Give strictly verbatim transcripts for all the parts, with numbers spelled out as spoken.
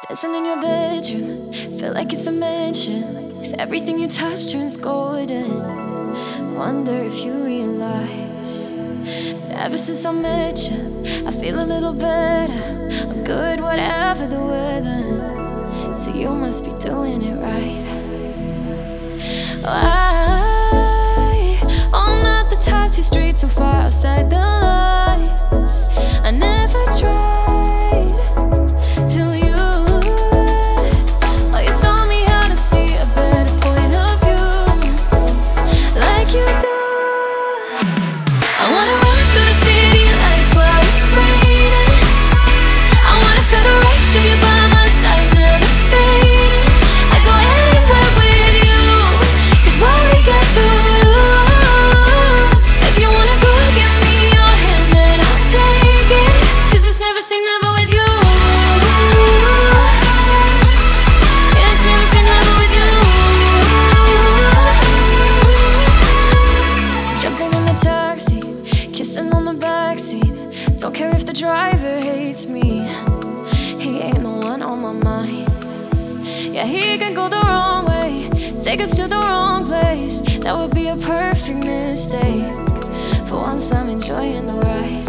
Dancing in your bedroom, feel like it's a mansion, 'cause everything you touch turns golden. Wonder if you realize that ever since I met you, I feel a little better. I'm good whatever the weather, so you must be doing it right. I, I'm not the type to stray too far outside the lines. I never tried till you, oh, you taught me how to see a better point of view, like you do. I wanna run through the city lights while it's raining. I wanna feel the rush of you by my side, never fading. I go anywhere with you, 'cause what we got to lose. If you wanna go, give me your hand and I'll take it, 'cause it's never say never with you. Yeah, it's never say never with you. Jumping in the taxi, kissing on the backseat. Don't care if the driver hates me, he ain't the one on my mind. Yeah, he can go the wrong way, take us to the wrong place. That would be a perfect mistake. For once I'm enjoying the ride.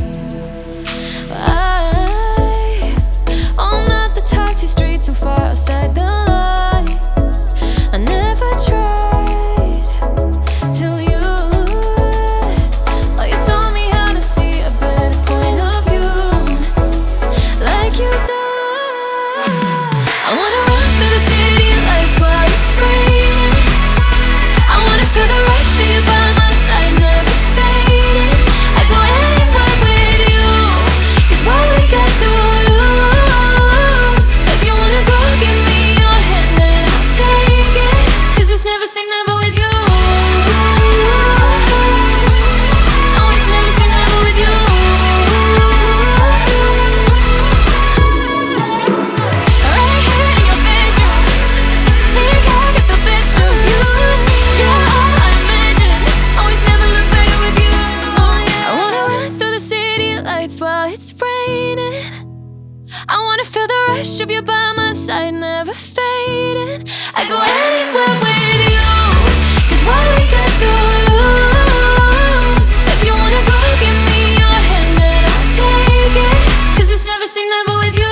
I, I'm not the type to stray too far outside the lines. I never tried till you, oh, you taught me how to see a better point of view, like you do. I wanna run through the city lights while it's raining. I wanna feel the rush of you by my side, never fading. I go anywhere with you, 'cause what we got to lose. If you wanna go, give me your hand and I'll take it, 'cause it's never say never with you. No, it's never say never with you. Right here in your bedroom, think I get the best of views. You're all I imagine, always never look better with you. I wanna run through the city lights while it's raining. I wanna feel the rush of you by my side, never fading. I go anywhere with you, 'cause what we got to lose. If you wanna go, give me your hand and I'll take it, 'cause it's never say never with you.